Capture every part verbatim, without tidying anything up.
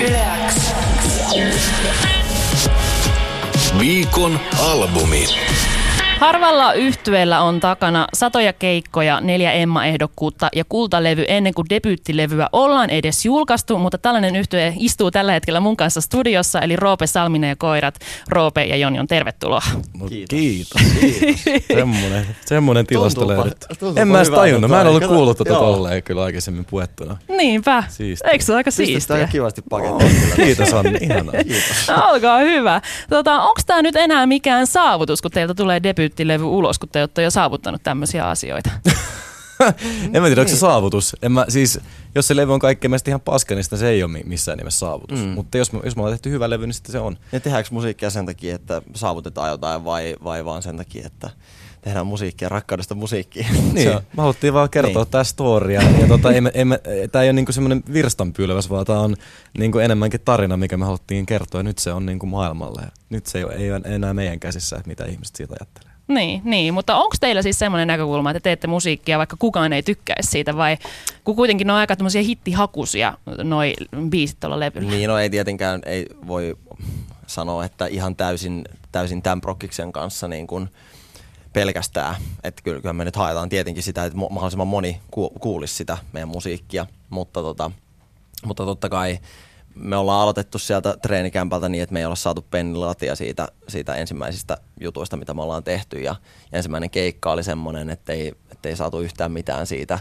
Yle X. Viikon albumi. Harvalla yhtyeellä on takana satoja keikkoja, neljä Emma-ehdokkuutta ja kultalevy ennen kuin debyyttilevyä ollaan edes julkaistu, mutta tällainen yhtye istuu tällä hetkellä mun kanssa studiossa, eli Roope Salminen ja Koirat. Roope ja Jonion, tervetuloa. No, kiitos. Kiitos. Semmoinen, semmoinen tilasto löydetty. En mä edes tajunnut. Mä en ollut kuullut tuota tolleen kyllä aikaisemmin puettuna. Niinpä. Siistiä. Eikö se ole aika siistiä? Pistetään aika kivasti pakettiin. Oh, kiitos Anni, ihanaa. No, olkaa hyvä. Tota, onko tämä nyt enää mikään saavutus, kun teiltä tulee debyyttilevy ulos, kun te olette jo saavuttanut tämmöisiä asioita? En mä tiedä, onko se saavutus. En mä, siis, jos se levy on kaikkein mielestä ihan paska, niin se ei ole missään nimessä saavutus. Mm. Mutta jos, jos me ollaan tehty hyvä levy, niin sitten se on. Ja tehdäänkö musiikkia sen takia, että saavutetaan jotain vai, vai vaan sen takia, että tehdään musiikkia rakkaudesta musiikkiin? Niin, me haluttiin vaan kertoa niin. Tää storia. Ja tota, ei me, ei me, tää ei ole niinku semmoinen virstanpylväs, vaan tää on niinku enemmänkin tarina, mikä me haluttiin kertoa. Ja nyt se on niinku maailmalle. Nyt se ei ole, ei ole enää meidän käsissä, että mitä ihmiset siitä ajattelee. Niin, niin, mutta onko teillä siis semmoinen näkökulma, että teette musiikkia, vaikka kukaan ei tykkäisi siitä, vai kun kuitenkin ne on aika tämmöisiä hittihakuisia noi biisit tuolla levyllä? Niin, no ei tietenkään, ei voi sanoa, että ihan täysin, täysin tämän prokkiksen kanssa niin kuin pelkästään. Että kyllä, kyllä me nyt haetaan tietenkin sitä, että mahdollisimman moni kuulisi sitä meidän musiikkia, mutta, tota, mutta totta kai me ollaan aloitettu sieltä treenikämpältä niin, että me ei olla saatu pennilatia siitä, siitä ensimmäisistä jutuista, mitä me ollaan tehty. Ja ensimmäinen keikka oli semmoinen, että ei, että ei saatu yhtään mitään siitä.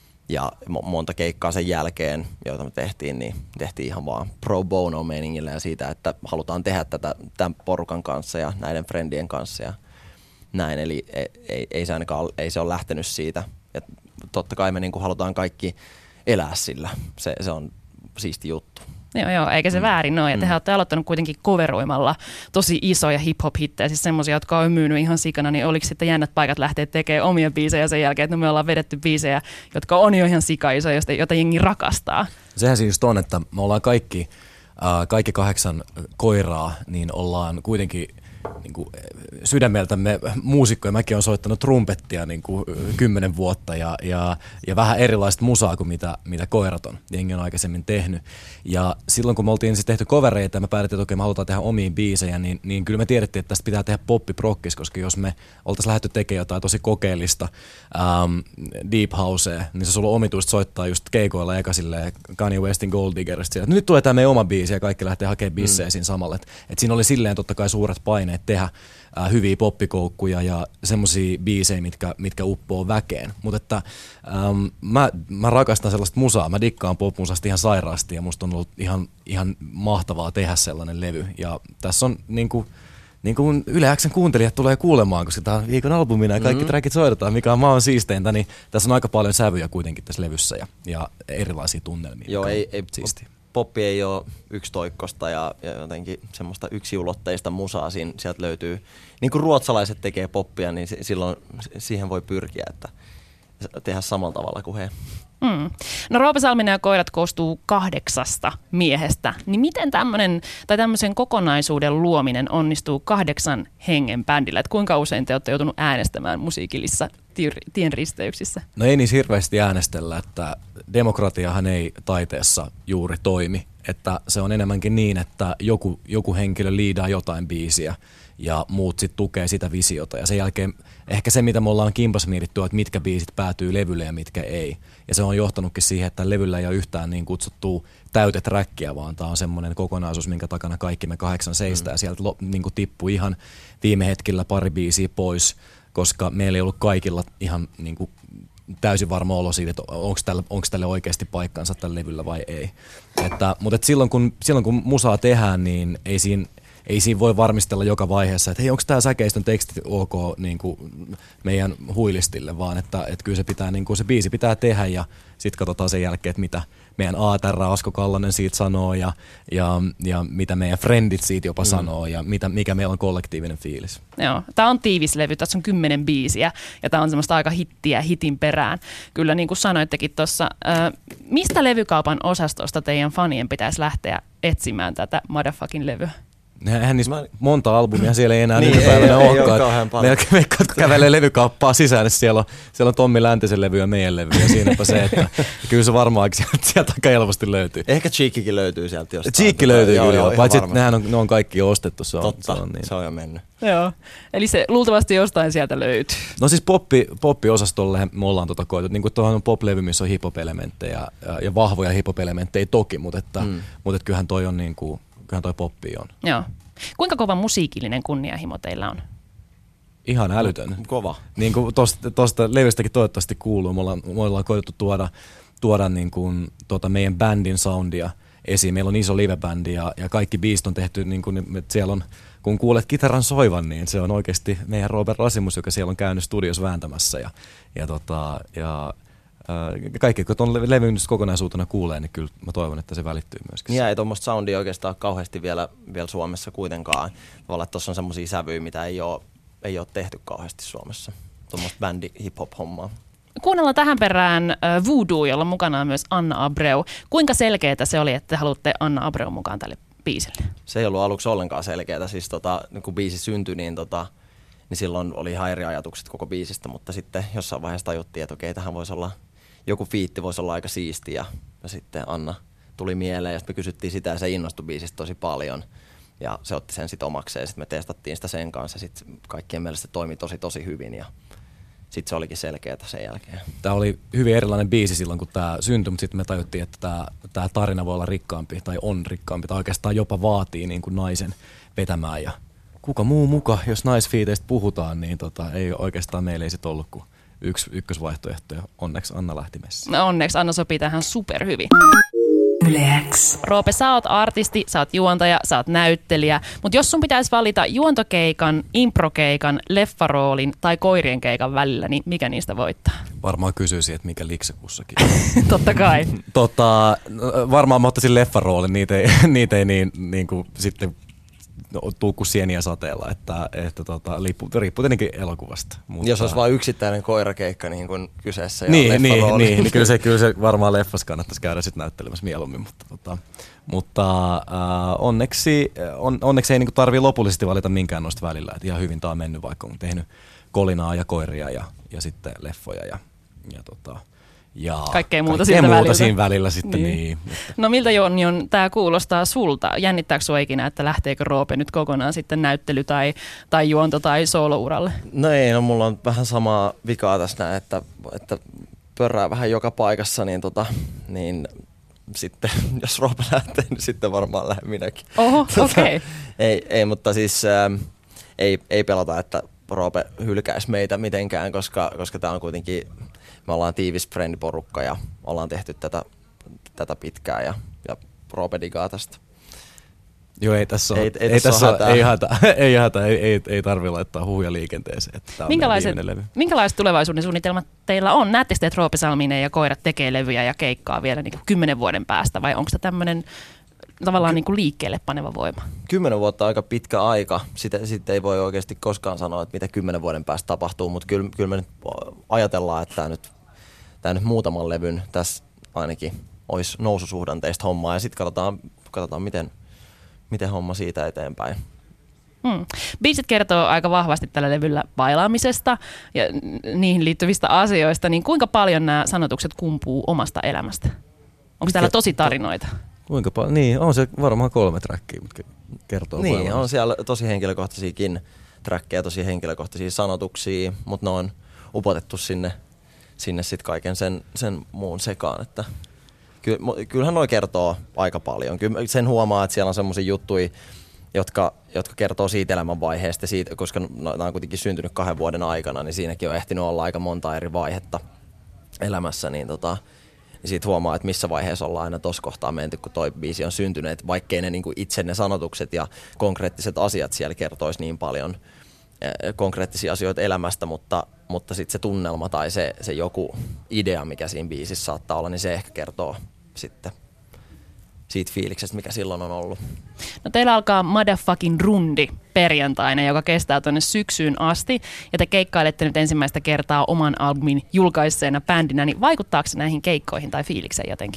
Ja monta keikkaa sen jälkeen, joita me tehtiin, niin tehtiin ihan vaan pro bono meiningillä ja siitä, että halutaan tehdä tätä tämän porukan kanssa ja näiden friendien kanssa ja näin. Eli ei, ei, ei se ainakaan ei se ole lähtenyt siitä. Ja totta kai me niin kuin halutaan kaikki elää sillä. Se, se on siisti juttu. Joo, joo, eikä se väärin ole. Ja tehän olette aloittanut kuitenkin coveroimalla tosi isoja hip-hop-hittejä, siis semmoisia, jotka on myynyt ihan sikana, niin oliko sitten jännät paikat lähteä tekemään omia biisejä sen jälkeen, että no me ollaan vedetty biisejä, jotka on jo ihan sika-isoja, joita jengi rakastaa. Sehän siis just on, että me ollaan kaikki, äh, kaikki kahdeksan koiraa, niin ollaan kuitenkin niin kuin sydämeltämme muusikkoja. Mäkin olen soittanut trumpettia niin kuin kymmenen vuotta ja, ja, ja vähän erilaista musaa kuin mitä, mitä koirat on. Jengi on aikaisemmin tehnyt. Ja silloin kun me oltiin siis tehty covereita ja me päätettiin, että okei, me halutaan tehdä omiin biisejä, niin, niin kyllä me tiedettiin, että tästä pitää tehdä poppiprokkis, koska jos me oltaisiin lähdetty tekemään jotain tosi kokeellista ähm, deep housea, niin se on ollut omituista soittaa just keikoilla eka silleen Kanye Westin Gold Diggerista. Nyt tulee tämä meidän oma biisi ja kaikki lähtee hakemaan bissejä mm. siinä samalla. Et, et siinä oli silleen totta kai suuret paineet tehdä äh, hyviä poppikoukkuja ja semmosia biisejä, mitkä, mitkä uppoo väkeen. Mutta että ähm, mä, mä rakastan sellaista musaa, mä dikkaan popmusasta ihan sairaasti ja musta on ollut ihan, ihan mahtavaa tehdä sellainen levy. Ja tässä on niinku, niin kuin Yle X:n kuuntelijat tulee kuulemaan, koska tämä on viikon albumina ja kaikki mm-hmm. trackit soitetaan, mikä on maan siisteintä, niin tässä on aika paljon sävyjä kuitenkin tässä levyssä ja, ja erilaisia tunnelmia. Joo, ei, ei siistiä. Poppi ei ole yksitoikkosta ja, ja jotenkin semmoista yksiulotteista musaa. Siin, sieltä löytyy, niin kuin ruotsalaiset tekee poppia, niin silloin siihen voi pyrkiä, että tehdä samalla tavalla kuin he. Mm. No Roope Salminen ja Koirat koostuu kahdeksasta miehestä. Niin miten tämmöinen tai tämmöisen kokonaisuuden luominen onnistuu kahdeksan hengen bändillä? Et kuinka usein te olette joutunut äänestämään musiikillisissa tien risteyksissä? No ei niin hirveästi äänestellä, että demokratiahan ei taiteessa juuri toimi. Että se on enemmänkin niin, että joku, joku henkilö liidaa jotain biisiä ja muut sitten tukee sitä visiota. Ja sen jälkeen ehkä se, mitä me ollaan kimpas mietitty, että mitkä biisit päätyy levylle ja mitkä ei. Ja se on johtanutkin siihen, että levyllä ei ole yhtään niin kutsuttua täyteträkkiä, vaan tämä on semmoinen kokonaisuus, minkä takana kaikki me kahdeksan seistää. Mm. Ja sieltä niin tippui ihan viime hetkellä pari biisiä pois, koska meillä ei ollut kaikilla ihan niin kuin täysin varma olo siitä, että onko tälle, onko tälle oikeasti paikkansa tällä levyllä vai ei. Että, mutta että silloin, kun, silloin kun musaa tehdään, niin ei siinä, ei siinä voi varmistella joka vaiheessa, että hei, onko tämä säkeistön tekstit ok niin kuin meidän huilistille, vaan että, että kyllä se, pitää, niin kuin se biisi pitää tehdä ja sitten katsotaan sen jälkeen, että mitä meidän A T R Asko Kallanen siitä sanoo ja, ja, ja mitä meidän friendit siitä jopa mm. sanoo ja mitä, mikä meillä on kollektiivinen fiilis. Joo, tämä on tiivis levy, tässä on kymmenen biisiä ja tämä on semmoista aika hittiä hitin perään. Kyllä niin kuin sanoittekin tuossa, äh, mistä levykaupan osastosta teidän fanien pitäisi lähteä etsimään tätä motherfucking levyä? Eihän niissä mä... monta albumia siellä ei enää niin, nykypäivänä ei, olekaan. Ei ole kauhean paljon. Me kävelee levykauppaa sisään, niin siellä on, siellä on Tommi Läntisen levy ja meidän levy. Ja siinäpä se, että kyllä se varmaan sieltä, sieltä aika helposti löytyy. Ehkä Cheekikin löytyy sieltä jostain. Cheekki löytyy joo, kyllä, joo, paitsi että nehän on, ne on kaikki jo ostettu. Se on, Totta, se on, niin. se on jo mennyt. Joo, eli se luultavasti jostain sieltä löytyy. No siis poppi, poppi-osastolle me ollaan tota koettu. Niin kuin tuohon on pop-levy, missä on hip-hop-elementtejä ja, ja vahvoja hip-hop-elementtejä toki, mutta, että, mm. mutta että kyllähän toi on niin kuin, kyllähän toi poppi on. Joo. Kuinka kova musiikillinen kunnianhimo teillä on? Ihan älytön. Kova. Niin kuin tosta, tosta levystäkin toivottavasti kuuluu. Me ollaan, me ollaan koetettu tuoda, tuoda niin kuin, tuota meidän bändin soundia esiin. Meillä on iso livebändi ja, ja kaikki biisit on tehty, niin kuin, että siellä on, kun kuulet kitaran soivan, niin se on oikeasti meidän Robert Rasimus, joka siellä on käynyt studios vääntämässä. Ja, ja, tota, ja kaikki, kun tuon levyn kokonaisuutena kuulee, niin kyllä mä toivon, että se välittyy myöskin. Niin, ei tuommoista soundia oikeastaan kauheasti vielä, vielä Suomessa kuitenkaan. Tavallaan, että tuossa on semmoisia sävyjä, mitä ei ole, ei ole tehty kauheasti Suomessa. Tuommoista bändi hip-hop-hommaa. Kuunnellaan tähän perään äh, Voodoo, jolla mukana on myös Anna Abreu. Kuinka selkeää se oli, että te haluatte Anna Abreu mukaan tälle biisille? Se ei ollut aluksi ollenkaan selkeää. Siis tota, kun biisi syntyi, niin, tota, niin silloin oli ihan eri ajatukset koko biisistä, mutta sitten jossain vaiheessa tajuttiin, että okei, tähän voisi olla joku fiitti voisi olla aika siisti ja, ja sitten Anna tuli mieleen ja sitten me kysyttiin sitä ja se innostui biisistä tosi paljon ja se otti sen sitten omakseen ja sitten me testattiin sitä sen kanssa ja sitten kaikkien mielestä se toimi tosi tosi hyvin ja sitten se olikin selkeää sen jälkeen. Tämä oli hyvin erilainen biisi silloin kun tämä syntyi, mutta sitten me tajuttiin, että tämä, tämä tarina voi olla rikkaampi tai on rikkaampi tai oikeastaan jopa vaatii niin kuin naisen vetämään ja kuka muu muka, jos naisfiiteistä puhutaan, niin tota, ei oikeastaan meillä ei sitten ollut kuin yksi ykkösvaihtoehto ja onneksi Anna lähti messiin. No onneksi Anna sopii tähän superhyvin. Yle X. Roope, sä oot artisti, sä oot juontaja, sä oot näyttelijä, mutta jos sun pitäisi valita juontokeikan, improkeikan, leffaroolin tai koirien keikan välillä, niin mikä niistä voittaa? Varmaan kysyisin, että mikä likse kussakin. Totta kai. tota, varmaan mä ottaisin leffaroolin, niitä ei, niitä ei niin, niin kuin sitten tuu kuin sieniä sateella, että, että tota, riippuu, riippuu tietenkin elokuvasta. Mutta jos olisi vain yksittäinen koirakeikka niin kuin kyseessä ja niin, niin, leffarooli. niin, niin kyllä, se, kyllä se varmaan leffassa kannattaisi käydä sitten näyttelemässä mieluummin, mutta, tota, mutta äh, onneksi, on, onneksi ei niin tarvitse lopullisesti valita minkään noista välillä, että ihan hyvin tämä on mennyt, vaikka on tehnyt kolinaa ja koiria ja, ja sitten leffoja ja, ja tota, ja kaikkea muuta, kaikkea muuta välillä. siinä välillä sitten. Niin. Niin. No miltä Jonjon tämä kuulostaa sulta? Jännittääkö sinua ikinä, että lähteekö Roope nyt kokonaan sitten näyttely- tai, tai juonto- tai soolouralle? No ei, no mulla on vähän samaa vikaa tässä näin, että, että pörrää vähän joka paikassa, niin, tota, niin sitten jos Roope lähtee, niin sitten varmaan lähden minäkin. Oho, tota, okei. Okay. Ei, ei, mutta siis äh, ei, ei pelata, että Roope hylkäisi meitä mitenkään, koska, koska tämä on kuitenkin, me ollaan tiivis friendiporukka ja ollaan tehty tätä, tätä pitkään ja, ja Roope digaa tästä. Joo, ei tässä ole, ei, ei, ei, tässä tässä ei hätä, ei, hätä, ei, ei, ei tarvitse laittaa huhuja liikenteeseen. Että minkälaiset, minkälaiset tulevaisuuden suunnitelmat teillä on? Näette sitten, että Roope Salminen ja koirat tekee levyjä ja keikkaa vielä niin kuin kymmenen vuoden päästä vai onko se tämmöinen tavallaan niin kuin liikkeelle paneva voima? Kymmenen vuotta aika pitkä aika. Sitä, sitä ei voi oikeasti koskaan sanoa, että mitä kymmenen vuoden päästä tapahtuu, mutta kyllä, kyllä me nyt ajatellaan, että tämä nyt, tämä nyt muutaman levyn tässä ainakin olisi noususuhdanteista hommaa ja sitten katsotaan, katsotaan miten, miten homma siitä eteenpäin. Hmm. Biisit kertoo aika vahvasti tällä levyllä bailaamisesta ja niihin liittyvistä asioista, niin kuinka paljon nämä sanotukset kumpuu omasta elämästä? Onko täällä tosi tarinoita? Kuinka paljon? Niin, on se varmaan kolme trackia, mitkä kertoo Niin, paljon. on siellä tosi henkilökohtaisiakin trackeja, tosi henkilökohtaisia sanotuksia, mutta ne on upotettu sinne, sinne sitten kaiken sen, sen muun sekaan, että kyllähän noi kertoo aika paljon. Kyllä sen huomaa, että siellä on semmoisia juttuja, jotka, jotka kertoo siitä elämänvaiheesta, siitä, koska nämä on kuitenkin syntynyt kahden vuoden aikana, niin siinäkin on ehtinyt olla aika monta eri vaihetta elämässä, niin tota, niin siitä huomaa, että missä vaiheessa ollaan aina tuossa kohtaa menty, kun toi biisi on syntynyt, vaikkei ne niinku itse ne sanotukset ja konkreettiset asiat siellä kertoisi niin paljon konkreettisia asioita elämästä, mutta, mutta sitten se tunnelma tai se, se joku idea, mikä siinä biisissä saattaa olla, niin se ehkä kertoo sitten siitä fiiliksestä, mikä silloin on ollut. No teillä alkaa Motherfucking Rundi perjantaina, joka kestää tuonne syksyyn asti, ja te keikkailette nyt ensimmäistä kertaa oman albumin julkaisseena bändinä, niin vaikuttaako se näihin keikkoihin tai fiilikseen jotenkin?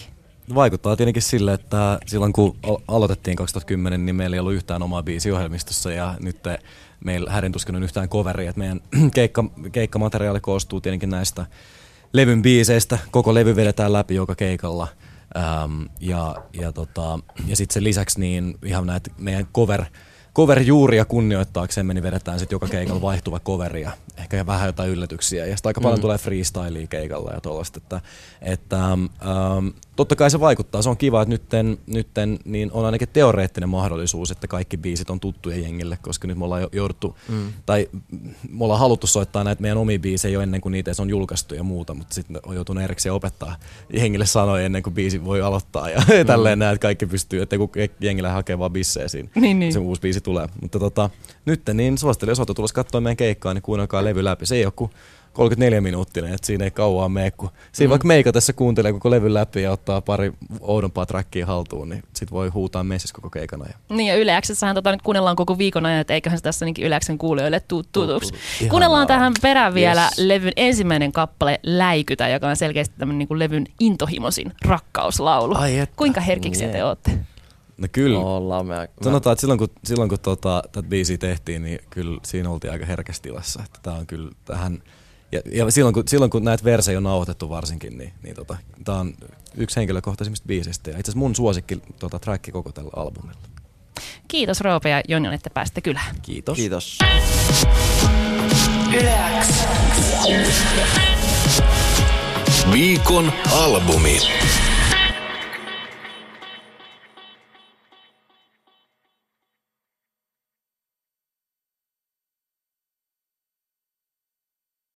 Vaikuttaa tietenkin sille, että silloin kun aloitettiin kaksituhattakymmenen, niin meillä ei ollut yhtään omaa biisiohjelmistossa ja nyt meillä hädintuskin on yhtään coveria. Et meidän keikka, keikkamateriaali koostuu tietenkin näistä levyn biiseistä. Koko levy vedetään läpi joka keikalla. Ähm, ja ja, tota, ja sitten sen lisäksi niin ihan näitä meidän cover, cover-juuria kunnioittaaksemme, niin vedetään sitten joka keikalla vaihtuva coveri ja ehkä vähän jotain yllätyksiä. Ja sitten aika paljon mm. tulee freestylia keikalla ja tuollaista. Että, että, ähm, totta kai se vaikuttaa. Se on kiva, että nytten, nytten niin on ainakin teoreettinen mahdollisuus, että kaikki biisit on tuttuja jengille, koska nyt me ollaan jouduttu, mm. tai me ollaan haluttu soittaa näitä meidän omia biisejä jo ennen kuin niitä on julkaistu ja muuta, mutta sitten on joutunut erikseen opettaa jengille sanoja ennen kuin biisi voi aloittaa ja mm. tälleen näin, että kaikki pystyy, että kun jengille hakee vaan bissejä siinä, niin, niin. se uusi biisi tulee. Mutta tota, nyt niin suosittelen, jos olette tulossa katsoa meidän keikkaa, niin kuunnelkaa levy läpi. Se ei ole kuin kolmekymmentäneljä minuuttinen, että siinä ei kauan mene, kun siinä mm. vaikka meikatessa kuuntelee koko levyn läpi ja ottaa pari oudompaa trackia haltuun, niin sit voi huutaa messissä koko keikana. Niin ja Yle X:ssähän tota nyt kuunnellaan koko viikon ajan, että eiköhän se tässä niinkin Yle X:n kuulijoille tuu tutuksi. Kuunnellaan tähän perään vielä yes. levyn ensimmäinen kappale Läikytä, joka on selkeästi tämmönen niin kuin levyn intohimoisin rakkauslaulu. Kuinka herkiksiä yeah. te ootte? No kyllä. Ollaan me, Sanotaan, että silloin kun, silloin, kun tota, tätä biisiä tehtiin, niin kyllä siinä oltiin aika herkässä tilassa. Että tää on kyllä tähän, ja, ja silloin, kun, silloin kun näitä versejä on nauhoitettu varsinkin, niin, niin tota, tää on yksi henkilökohtaisimmista biisistä. Ja itse asiassa mun suosikki tota, tracki koko tällä albumilla. Kiitos Roope ja Jonjon, että pääsitte kylään. Kiitos. Kiitos. Yle X. Viikon albumi.